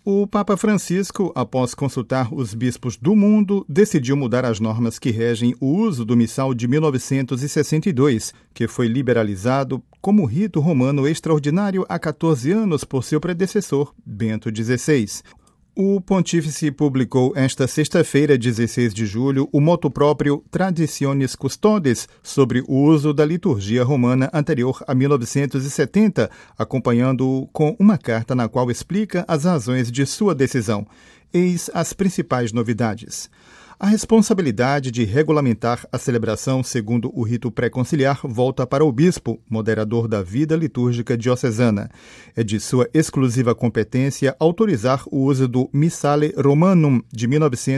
O Papa Francisco, após consultar os bispos do mundo, decidiu mudar as normas que regem o uso do missal de 1962, que foi liberalizado como rito romano extraordinário há 14 anos por seu predecessor, Bento XVI. O pontífice publicou esta sexta-feira, 16 de julho, o motu próprio Traditionis Custodes sobre o uso da liturgia romana anterior a 1970, acompanhando-o com uma carta na qual explica as razões de sua decisão. Eis as principais novidades. A responsabilidade de regulamentar a celebração segundo o rito pré-conciliar volta para o bispo, moderador da vida litúrgica diocesana. É de sua exclusiva competência autorizar o uso do Missale Romanum de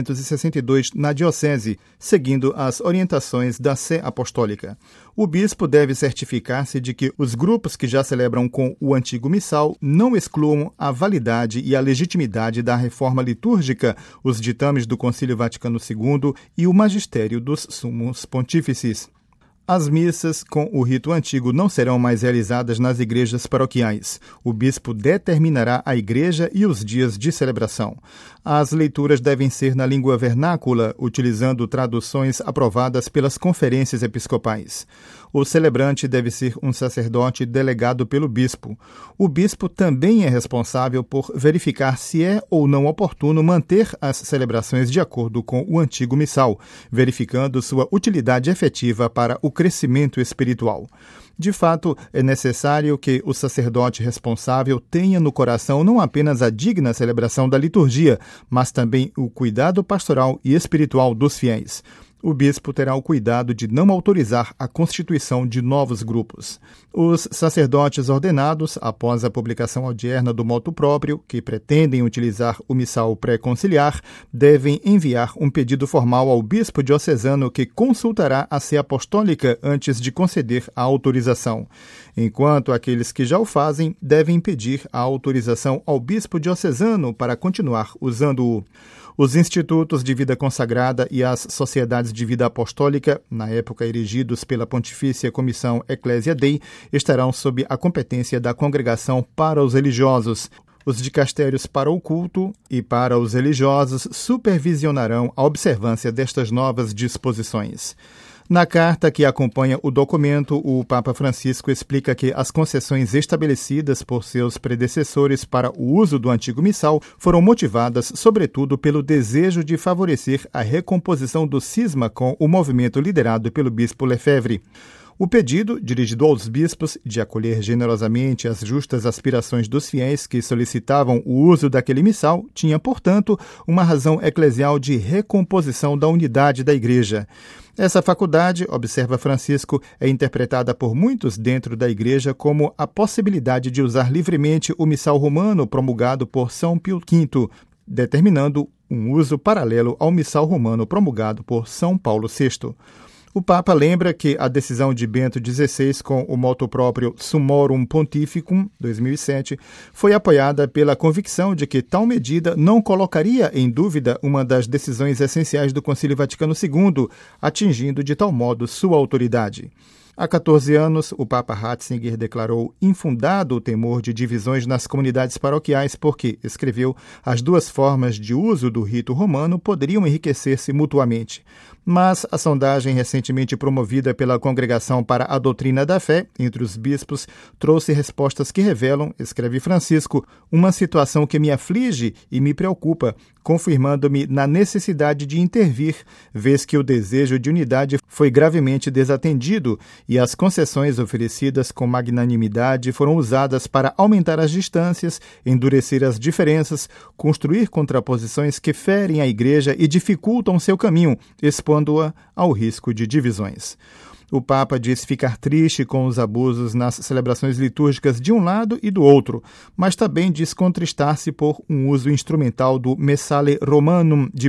1962 na diocese, seguindo as orientações da Sé Apostólica. O bispo deve certificar-se de que os grupos que já celebram com o antigo missal não excluam a validade e a legitimidade da reforma litúrgica, os ditames do Concílio Vaticano II e o magistério dos sumos pontífices. As missas com o rito antigo não serão mais realizadas nas igrejas paroquiais. O bispo determinará a igreja e os dias de celebração. As leituras devem ser na língua vernácula, utilizando traduções aprovadas pelas conferências episcopais. O celebrante deve ser um sacerdote delegado pelo bispo. O bispo também é responsável por verificar se é ou não oportuno manter as celebrações de acordo com o antigo missal, verificando sua utilidade efetiva para o crescimento espiritual. De fato, é necessário que o sacerdote responsável tenha no coração não apenas a digna celebração da liturgia, mas também o cuidado pastoral e espiritual dos fiéis. O bispo terá o cuidado de não autorizar a constituição de novos grupos. Os sacerdotes ordenados, após a publicação odierna do motu próprio, que pretendem utilizar o missal pré-conciliar, devem enviar um pedido formal ao bispo diocesano que consultará a Sé Apostólica antes de conceder a autorização. Enquanto aqueles que já o fazem devem pedir a autorização ao bispo diocesano para continuar usando-o. Os institutos de vida consagrada e as sociedades de vida apostólica, na época erigidos pela Pontifícia Comissão Ecclesia Dei, estarão sob a competência da Congregação para os Religiosos. Os dicastérios para o culto e para os religiosos supervisionarão a observância destas novas disposições. Na carta que acompanha o documento, o Papa Francisco explica que as concessões estabelecidas por seus predecessores para o uso do antigo missal foram motivadas, sobretudo, pelo desejo de favorecer a recomposição do cisma com o movimento liderado pelo bispo Lefebvre. O pedido, dirigido aos bispos, de acolher generosamente as justas aspirações dos fiéis que solicitavam o uso daquele missal, tinha, portanto, uma razão eclesial de recomposição da unidade da Igreja. Essa faculdade, observa Francisco, é interpretada por muitos dentro da Igreja como a possibilidade de usar livremente o missal romano promulgado por São Pio V, determinando um uso paralelo ao missal romano promulgado por São Paulo VI. O Papa lembra que a decisão de Bento XVI com o motu próprio Summorum Pontificum, 2007, foi apoiada pela convicção de que tal medida não colocaria em dúvida uma das decisões essenciais do Concílio Vaticano II, atingindo de tal modo sua autoridade. Há 14 anos, o Papa Ratzinger declarou infundado o temor de divisões nas comunidades paroquiais porque, escreveu, as duas formas de uso do rito romano poderiam enriquecer-se mutuamente. Mas a sondagem recentemente promovida pela Congregação para a Doutrina da Fé, entre os bispos, trouxe respostas que revelam, escreve Francisco, uma situação que me aflige e me preocupa, confirmando-me na necessidade de intervir, vez que o desejo de unidade foi gravemente desatendido e as concessões oferecidas com magnanimidade foram usadas para aumentar as distâncias, endurecer as diferenças, construir contraposições que ferem a Igreja e dificultam seu caminho, expondo-a ao risco de divisões. O Papa diz ficar triste com os abusos nas celebrações litúrgicas de um lado e do outro, mas também diz contristar-se por um uso instrumental do Missale Romanum de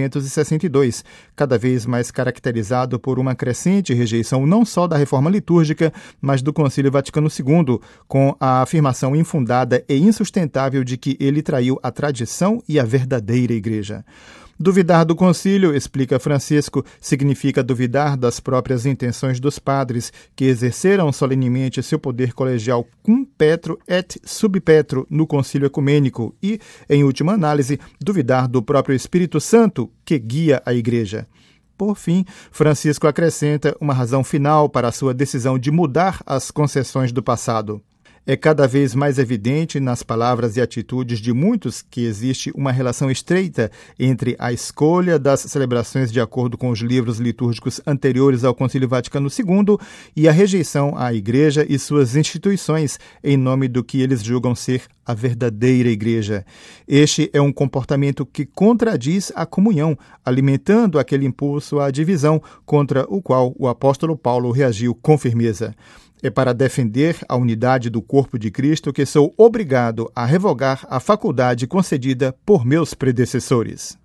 1962, cada vez mais caracterizado por uma crescente rejeição não só da reforma litúrgica, mas do Concílio Vaticano II, com a afirmação infundada e insustentável de que ele traiu a tradição e a verdadeira Igreja. Duvidar do concílio, explica Francisco, significa duvidar das próprias intenções dos padres, que exerceram solenemente seu poder colegial cum petro et sub petro no concílio ecumênico e, em última análise, duvidar do próprio Espírito Santo, que guia a Igreja. Por fim, Francisco acrescenta uma razão final para a sua decisão de mudar as concessões do passado. É cada vez mais evidente nas palavras e atitudes de muitos que existe uma relação estreita entre a escolha das celebrações de acordo com os livros litúrgicos anteriores ao Concílio Vaticano II e a rejeição à Igreja e suas instituições em nome do que eles julgam ser a verdadeira Igreja. Este é um comportamento que contradiz a comunhão, alimentando aquele impulso à divisão contra o qual o apóstolo Paulo reagiu com firmeza. É para defender a unidade do corpo de Cristo que sou obrigado a revogar a faculdade concedida por meus predecessores.